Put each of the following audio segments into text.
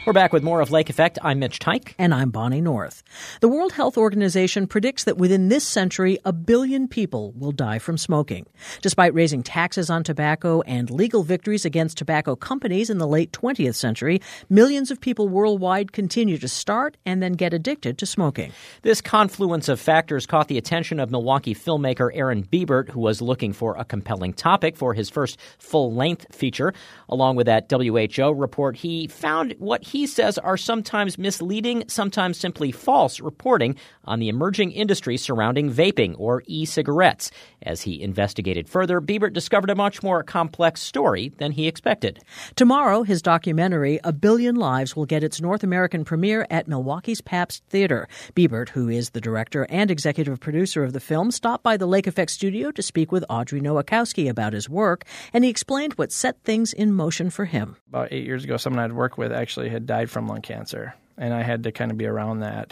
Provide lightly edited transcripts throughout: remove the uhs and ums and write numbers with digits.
We're back with more of Lake Effect. I'm Mitch Teich. And I'm Bonnie North. The World Health Organization predicts that within this century, 1 billion people will die from smoking. Despite raising taxes on tobacco and legal victories against tobacco companies in the late 20th century, millions of people worldwide continue to start and then get addicted to smoking. This confluence of factors caught the attention of Milwaukee filmmaker Aaron Biebert, who was looking for a compelling topic for his first full-length feature. Along with that WHO report, he found what he says are sometimes misleading, sometimes simply false reporting on the emerging industry surrounding vaping or e-cigarettes. As he investigated further, Biebert discovered a much more complex story than he expected. Tomorrow, his documentary, A Billion Lives, will get its North American premiere at Milwaukee's Pabst Theater. Biebert, who is the director and executive producer of the film, stopped by the Lake Effect studio to speak with Audrey Nowakowski about his work, and he explained what set things in motion for him. About 8 years ago, someone I'd worked with actually had died from lung cancer, and I had to kind of be around that.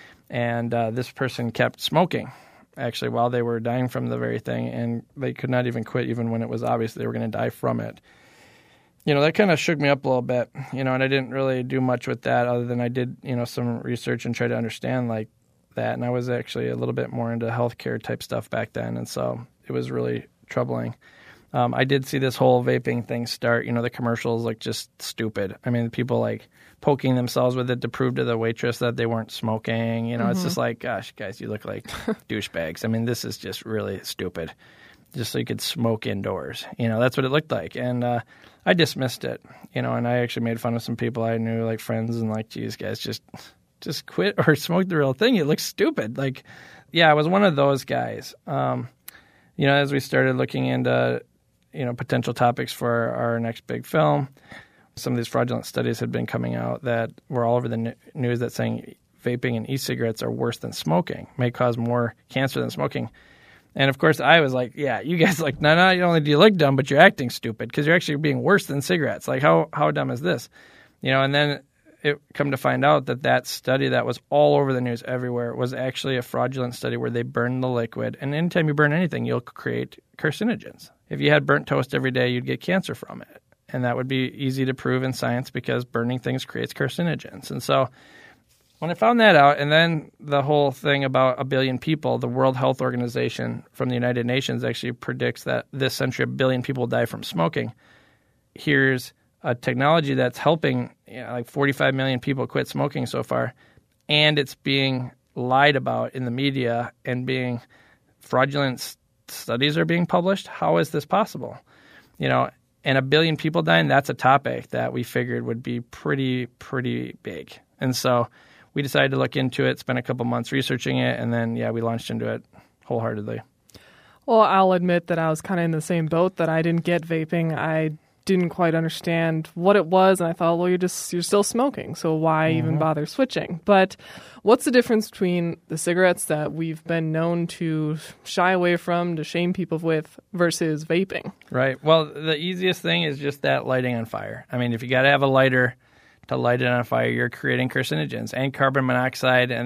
And this person kept smoking, actually, while they were dying from the very thing, and they could not even quit even when it was obvious they were going to die from it. You know, that kind of shook me up a little bit, and I didn't really do much with that other than I did, some research and try to understand like that. And I was actually a little bit more into healthcare type stuff back then, and so it was really troubling. I did see this whole vaping thing start. The commercials look just stupid. I mean, people like poking themselves with it to prove to the waitress that they weren't smoking. It's just like, gosh, guys, you look like douchebags. I mean, this is just really stupid. Just so you could smoke indoors. That's what it looked like. And I dismissed it, and I actually made fun of some people I knew, like friends, and like, geez, guys, just quit or smoke the real thing. It looks stupid. Like, yeah, I was one of those guys. As we started looking into potential topics for our next big film, some of these fraudulent studies had been coming out that were all over the news that saying vaping and e-cigarettes are worse than smoking, may cause more cancer than smoking. And, of course, I was like, yeah, you guys like, not only do you look dumb, but you're acting stupid because you're actually being worse than cigarettes. Like, how dumb is this? And then it come to find out that study that was all over the news everywhere was actually a fraudulent study where they burned the liquid. And anytime you burn anything, you'll create carcinogens. If you had burnt toast every day, you'd get cancer from it. And that would be easy to prove in science because burning things creates carcinogens. And so when I found that out, and then the whole thing about 1 billion people, the World Health Organization from the United Nations actually predicts that this century 1 billion people will die from smoking. Here's a technology that's helping like 45 million people quit smoking so far, and it's being lied about in the media and being fraudulent studies are being published. How is this possible? And 1 billion people dying, that's a topic that we figured would be pretty big. And so we decided to look into it, spent a couple months researching it, and then, we launched into it wholeheartedly. Well, I'll admit that I was kind of in the same boat, that I didn't get vaping. I didn't quite understand what it was, and I thought, well, you're still smoking, so why even bother switching? But what's the difference between the cigarettes that we've been known to shy away from, to shame people with, versus vaping? Right. Well, the easiest thing is just that lighting on fire. I mean, if you got to have a lighter to light it on fire, you're creating carcinogens and carbon monoxide and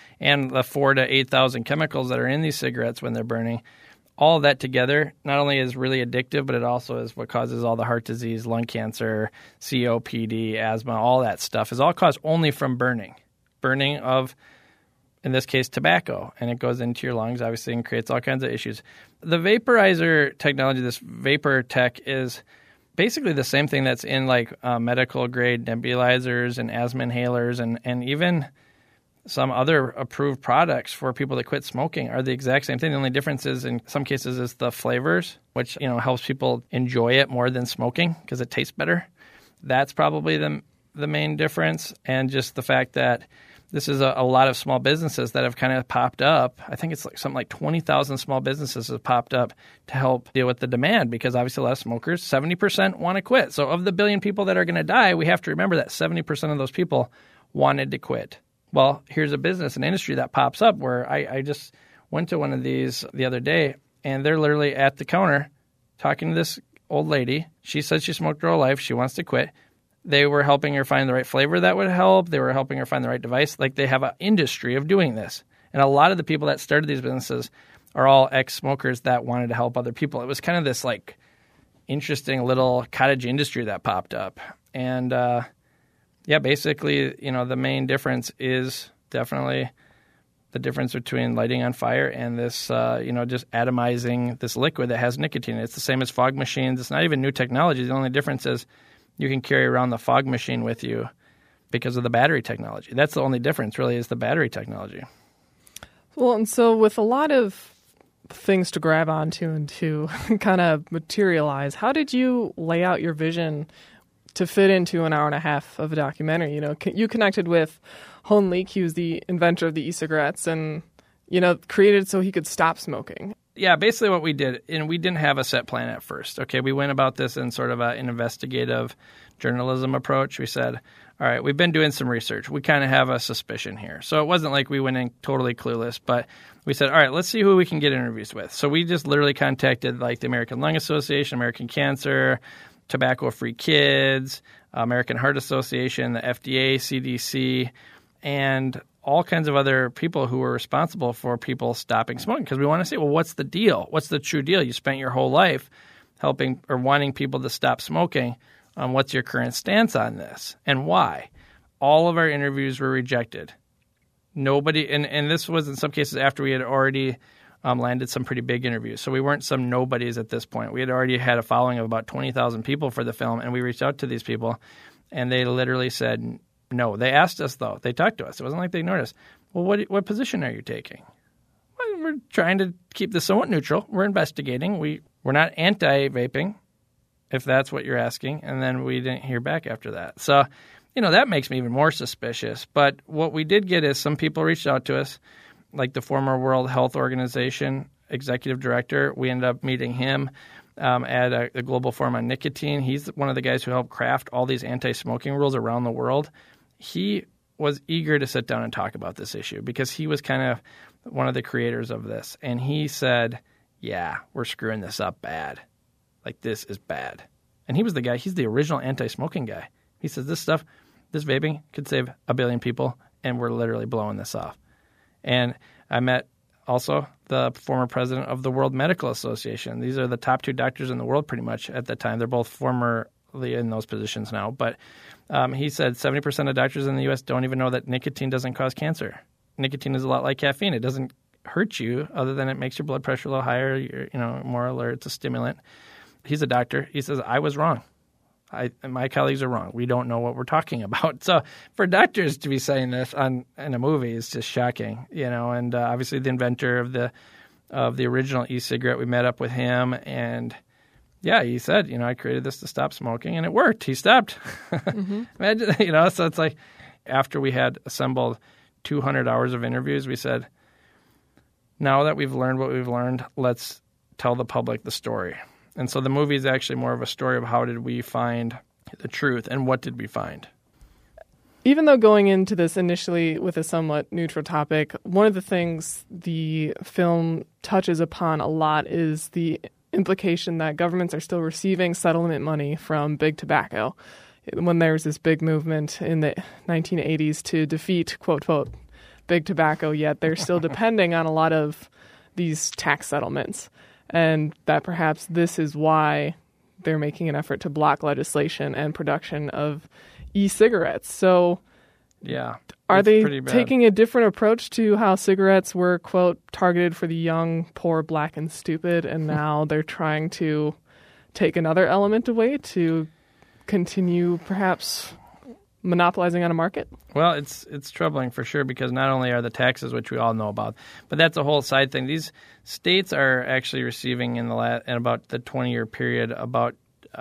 the 4,000 to 8,000 chemicals that are in these cigarettes when they're burning. All of that together not only is really addictive, but it also is what causes all the heart disease, lung cancer, COPD, asthma, all that stuff is all caused only from burning. Burning of, in this case, tobacco. And it goes into your lungs, obviously, and creates all kinds of issues. The vaporizer technology, this vapor tech, is basically the same thing that's in like medical-grade nebulizers and asthma inhalers and even some other approved products for people that quit smoking are the exact same thing. The only difference is in some cases is the flavors, which helps people enjoy it more than smoking because it tastes better. That's probably the main difference, and just the fact that this is a lot of small businesses that have kind of popped up. I think it's like something like 20,000 small businesses have popped up to help deal with the demand because obviously a lot of smokers, 70% want to quit. So of the 1 billion people that are going to die, we have to remember that 70% of those people wanted to quit. Well, here's a business, an industry that pops up where I just went to one of these the other day, and they're literally at the counter talking to this old lady. She said she smoked her whole life. She wants to quit. They were helping her find the right flavor that would help. They were helping her find the right device. Like, they have an industry of doing this. And a lot of the people that started these businesses are all ex-smokers that wanted to help other people. It was kind of this, like, interesting little cottage industry that popped up. And Yeah, basically, the main difference is definitely the difference between lighting on fire and this, just atomizing this liquid that has nicotine. It's the same as fog machines. It's not even new technology. The only difference is you can carry around the fog machine with you because of the battery technology. That's the only difference, really, is the battery technology. Well, and so with a lot of things to grab onto and to kind of materialize, how did you lay out your vision to fit into an hour and a half of a documentary? You connected with Hon Lik, he was the inventor of the e-cigarettes, and, created so he could stop smoking. Yeah, basically what we did, and we didn't have a set plan at first. Okay, we went about this in sort of an investigative journalism approach. We said, all right, we've been doing some research. We kind of have a suspicion here. So it wasn't like we went in totally clueless, but we said, all right, let's see who we can get interviews with. So we just literally contacted like the American Lung Association, American Cancer, Tobacco-Free Kids, American Heart Association, the FDA, CDC, and all kinds of other people who were responsible for people stopping smoking, because we want to say, well, what's the deal? What's the true deal? You spent your whole life helping or wanting people to stop smoking. What's your current stance on this and why? All of our interviews were rejected. Nobody, and this was in some cases after we had already landed some pretty big interviews. So we weren't some nobodies at this point. We had already had a following of about 20,000 people for the film, and we reached out to these people, and they literally said no. They asked us, though. They talked to us. It wasn't like they ignored us. Well, what position are you taking? Well, we're trying to keep this somewhat neutral. We're investigating. We're not anti-vaping, if that's what you're asking. And then we didn't hear back after that. So, that makes me even more suspicious. But what we did get is some people reached out to us, like the former World Health Organization executive director. We ended up meeting him at a global forum on nicotine. He's one of the guys who helped craft all these anti-smoking rules around the world. He was eager to sit down and talk about this issue because he was kind of one of the creators of this. And he said, yeah, we're screwing this up bad. Like, this is bad. And he was the guy, he's the original anti-smoking guy. He says this vaping could save 1 billion people, and we're literally blowing this off. And I met also the former president of the World Medical Association. These are the top 2 doctors in the world pretty much at the time. They're both formerly in those positions now. But he said 70% of doctors in the U.S. don't even know that nicotine doesn't cause cancer. Nicotine is a lot like caffeine. It doesn't hurt you other than it makes your blood pressure a little higher, you're more alert. It's a stimulant. He's a doctor. He says, I was wrong. My colleagues are wrong. We don't know what we're talking about. So for doctors to be saying this in a movie is just shocking, And obviously the inventor of the original e-cigarette, we met up with him, and yeah, he said, I created this to stop smoking, and it worked. He stopped. Mm-hmm. Imagine, so it's like after we had assembled 200 hours of interviews, we said, now that we've learned what we've learned, let's tell the public the story. And so the movie is actually more of a story of how did we find the truth and what did we find. Even though going into this initially with a somewhat neutral topic, one of the things the film touches upon a lot is the implication that governments are still receiving settlement money from big tobacco. When there was this big movement in the 1980s to defeat, quote, quote, big tobacco, yet they're still depending on a lot of these tax settlements. And that perhaps this is why they're making an effort to block legislation and production of e-cigarettes. So yeah, are they taking a different approach to how cigarettes were, quote, targeted for the young, poor, black, and stupid, and now they're trying to take another element away to continue perhaps monopolizing on a market? Well, it's troubling for sure, because not only are the taxes, which we all know about, but that's a whole side thing. These states are actually receiving in about the 20-year period about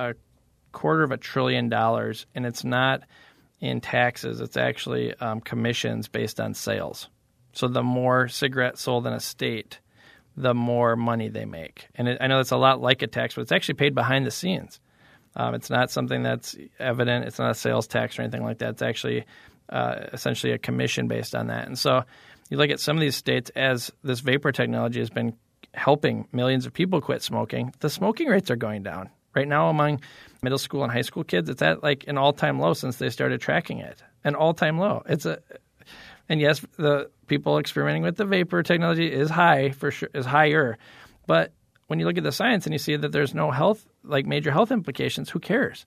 $250 billion, and it's not in taxes. It's actually commissions based on sales. So the more cigarettes sold in a state, the more money they make. And I know that's a lot like a tax, but it's actually paid behind the scenes. It's not something that's evident. It's not a sales tax or anything like that. It's actually essentially a commission based on that. And so you look at some of these states, as this vapor technology has been helping millions of people quit smoking, the smoking rates are going down. Right now among middle school and high school kids, it's at like an all-time low since they started tracking it. An all-time low. And yes, the people experimenting with the vapor technology is high for sure, is higher. But when you look at the science and you see that there's no major health implications, who cares?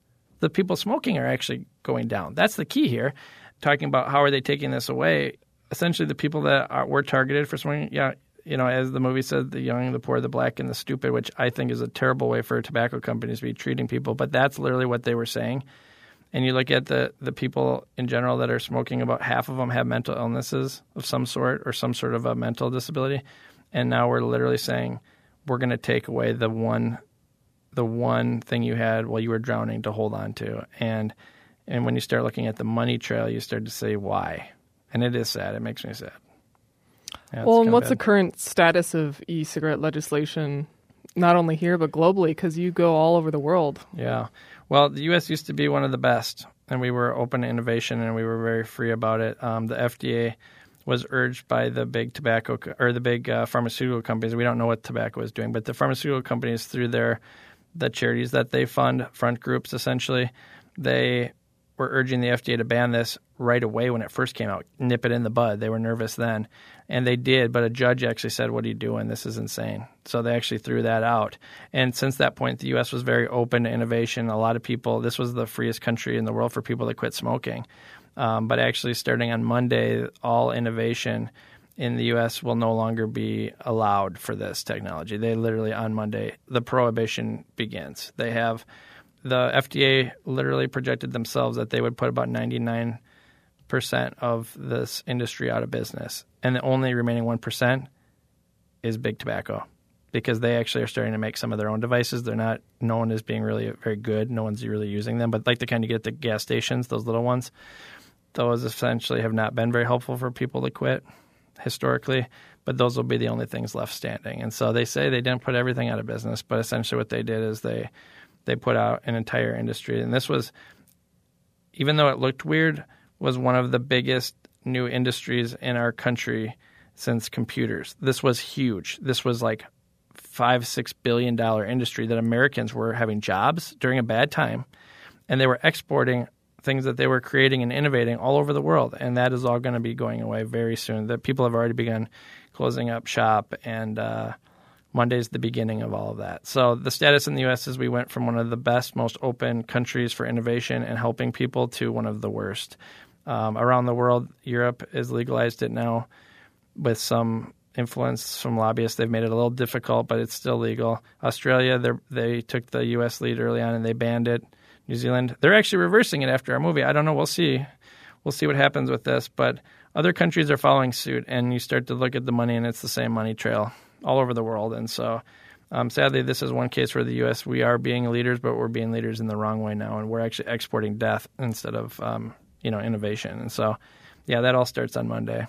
the people smoking are actually going down. That's the key here. Talking about how are they taking this away? Essentially, the people that were targeted for smoking, as the movie said, the young, the poor, the black, and the stupid, which I think is a terrible way for tobacco companies to be treating people. But that's literally what they were saying. And you look at the people in general that are smoking, about half of them have mental illnesses of some sort or some sort of a mental disability. And now we're literally saying we're going to take away the one thing you had while you were drowning to hold on to. And when you start looking at the money trail, you start to say why. And it is sad. It makes me sad. Yeah, well, and what's the current status of e-cigarette legislation, not only here but globally, because you go all over the world? Yeah. Well, the U.S. used to be one of the best, and we were open to innovation, and we were very free about it. The FDA was urged by the big pharmaceutical companies. We don't know what tobacco is doing, but the pharmaceutical companies, through the charities that they fund, front groups essentially, they were urging the FDA to ban this right away when it first came out, nip it in the bud. They were nervous then, and they did, but a judge actually said, what are you doing? This is insane. So they actually threw that out. And since that point, the U.S. was very open to innovation. A lot of people, this was the freest country in the world for people to quit smoking. But actually starting on Monday, all innovation in the U.S. will no longer be allowed for this technology. They literally, on Monday, the prohibition begins. The FDA literally projected themselves that they would put about 99% of this industry out of business. And the only remaining 1% is big tobacco, because they actually are starting to make some of their own devices. They're not known as being really very good. No one's really using them. But like the kind you get at the gas stations, those little ones, those essentially have not been very helpful for people to quit historically. But those will be the only things left standing. And so they say they didn't put everything out of business, but essentially what they did is they put out an entire industry. And this was, even though it looked weird, was one of the biggest new industries in our country since computers. This was huge. This was like $5-6 billion industry that Americans were having jobs during a bad time, and they were exporting things that they were creating and innovating all over the world. And that is all going to be going away very soon. That people have already begun closing up shop, and Monday's the beginning of all of that. So the status in the U.S. is we went from one of the best, most open countries for innovation and helping people to one of the worst. Around the world, Europe has legalized it now with some influence from lobbyists. They've made it a little difficult, but it's still legal. Australia, they took the U.S. lead early on and they banned it. New Zealand, they're actually reversing it after our movie. I don't know. We'll see. We'll see what happens with this. But other countries are following suit, and you start to look at the money, and it's the same money trail all over the world. And so sadly, this is one case where the U.S., we are being leaders, but we're being leaders in the wrong way now, and we're actually exporting death instead of innovation. And so, yeah, that all starts on Monday.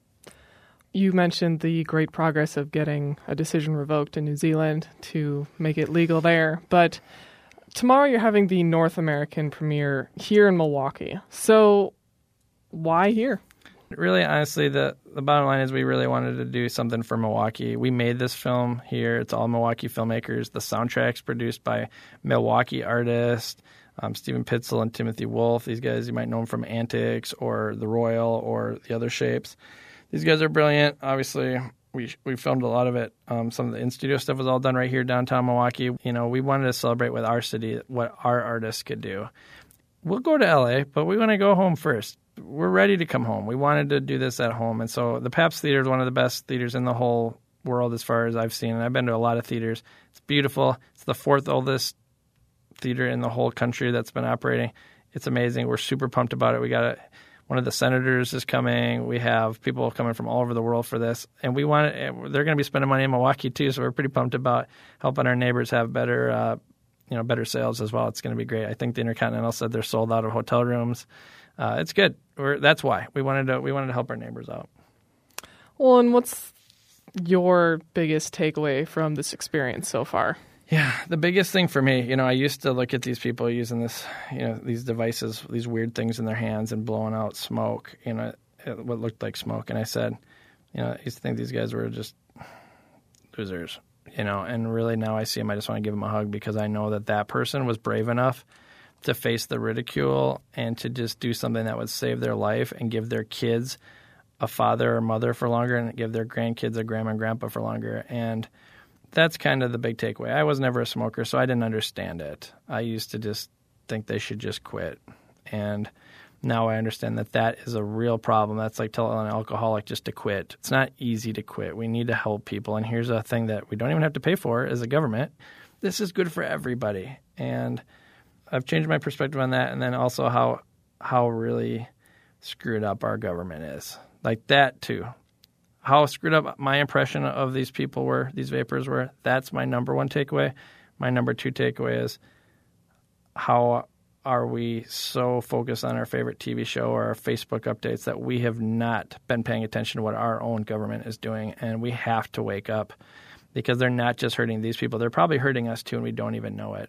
You mentioned the great progress of getting a decision revoked in New Zealand to make it legal there, but tomorrow you're having the North American premiere here in Milwaukee. So why here? Really, honestly, the bottom line is we really wanted to do something for Milwaukee. We made this film here. It's all Milwaukee filmmakers. The soundtrack's produced by Milwaukee artists, Stephen Pitzel and Timothy Wolf. These guys, you might know them from Antics or The Royal or The Other Shapes. These guys are brilliant. Obviously, we filmed a lot of it. Some of the in-studio stuff was all done right here downtown Milwaukee. We wanted to celebrate with our city what our artists could do. We'll go to L.A., but we want to go home first. We're ready to come home. We wanted to do this at home. And so the Pabst Theater is one of the best theaters in the whole world as far as I've seen. And I've been to a lot of theaters. It's beautiful. It's the fourth oldest theater in the whole country that's been operating. It's amazing. We're super pumped about it. We got one of the senators is coming. We have people coming from all over the world for this. And they're going to be spending money in Milwaukee too, so we're pretty pumped about helping our neighbors have better sales as well. It's going to be great. I think the Intercontinental said they're sold out of hotel rooms. It's good. That's why we wanted to help our neighbors out. Well, and what's your biggest takeaway from this experience so far? Yeah, the biggest thing for me, I used to look at these people using this, these devices, these weird things in their hands and blowing out smoke, what looked like smoke. And I said, I used to think these guys were just losers, and really now I see them, I just want to give them a hug because I know that person was brave enough to face the ridicule and to just do something that would save their life and give their kids a father or mother for longer and give their grandkids a grandma and grandpa for longer. And that's kind of the big takeaway. I was never a smoker, so I didn't understand it. I used to just think they should just quit. And now I understand that is a real problem. That's like telling an alcoholic just to quit. It's not easy to quit. We need to help people. And here's a thing that we don't even have to pay for as a government. This is good for everybody. And I've changed my perspective on that. And then also how really screwed up our government is. Like that too. How screwed up my impression of these people were, these vapors were. That's my number one takeaway. My number two takeaway is how are we so focused on our favorite TV show or our Facebook updates that we have not been paying attention to what our own government is doing. And we have to wake up because they're not just hurting these people. They're probably hurting us too, and we don't even know it.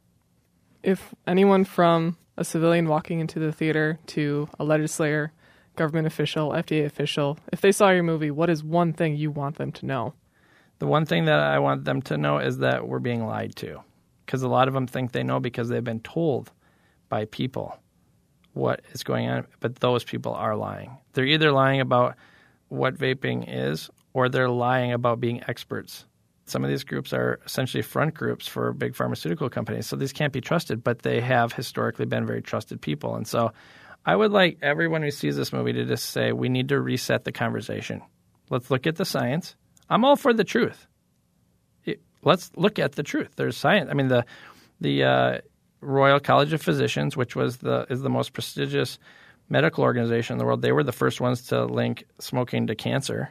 If anyone from a civilian walking into the theater to a legislator, government official, FDA official, if they saw your movie, what is one thing you want them to know? The one thing that I want them to know is that we're being lied to, because a lot of them think they know because they've been told by people what is going on, but those people are lying. They're either lying about what vaping is or they're lying about being experts. Some of these groups are essentially front groups for big pharmaceutical companies, so these can't be trusted, but they have historically been very trusted people. And so I would like everyone who sees this movie to just say, we need to reset the conversation. Let's look at the science. I'm all for the truth. Let's look at the truth. There's science. I mean, the Royal College of Physicians, which is the most prestigious medical organization in the world, they were the first ones to link smoking to cancer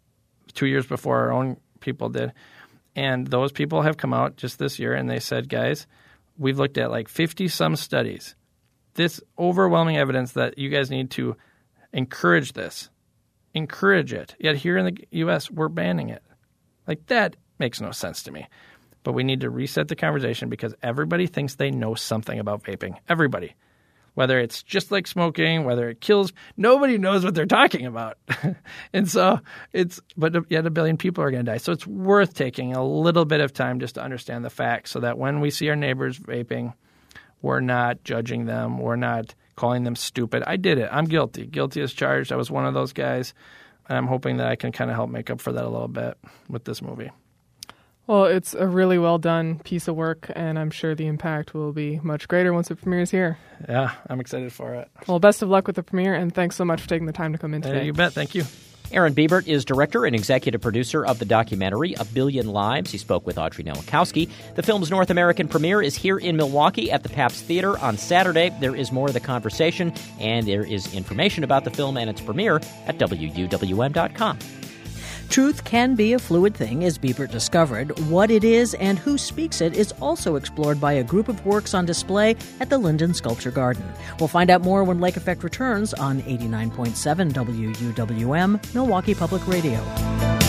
2 years before our own people did. And those people have come out just this year and they said, guys, we've looked at like 50-some studies. This overwhelming evidence that you guys need to encourage this. Encourage it. Yet here in the U.S., we're banning it. Like, that makes no sense to me. But we need to reset the conversation because everybody thinks they know something about vaping. Everybody. Whether it's just like smoking, whether it kills, nobody knows what they're talking about. And so but yet 1 billion people are going to die. So it's worth taking a little bit of time just to understand the facts so that when we see our neighbors vaping, we're not judging them. We're not calling them stupid. I did it. I'm guilty. Guilty as charged. I was one of those guys. And I'm hoping that I can kind of help make up for that a little bit with this movie. Well, it's a really well done piece of work, and I'm sure the impact will be much greater once it premieres here. Yeah, I'm excited for it. Well, best of luck with the premiere, and thanks so much for taking the time to come in today. You bet. Thank you. Aaron Biebert is director and executive producer of the documentary A Billion Lives. He spoke with Audrey Nowakowski. The film's North American premiere is here in Milwaukee at the Pabst Theater on Saturday. There is more of the conversation, and there is information about the film and its premiere at WUWM.com. Truth can be a fluid thing, as Biebert discovered. What it is and who speaks it is also explored by a group of works on display at the Linden Sculpture Garden. We'll find out more when Lake Effect returns on 89.7 WUWM, Milwaukee Public Radio.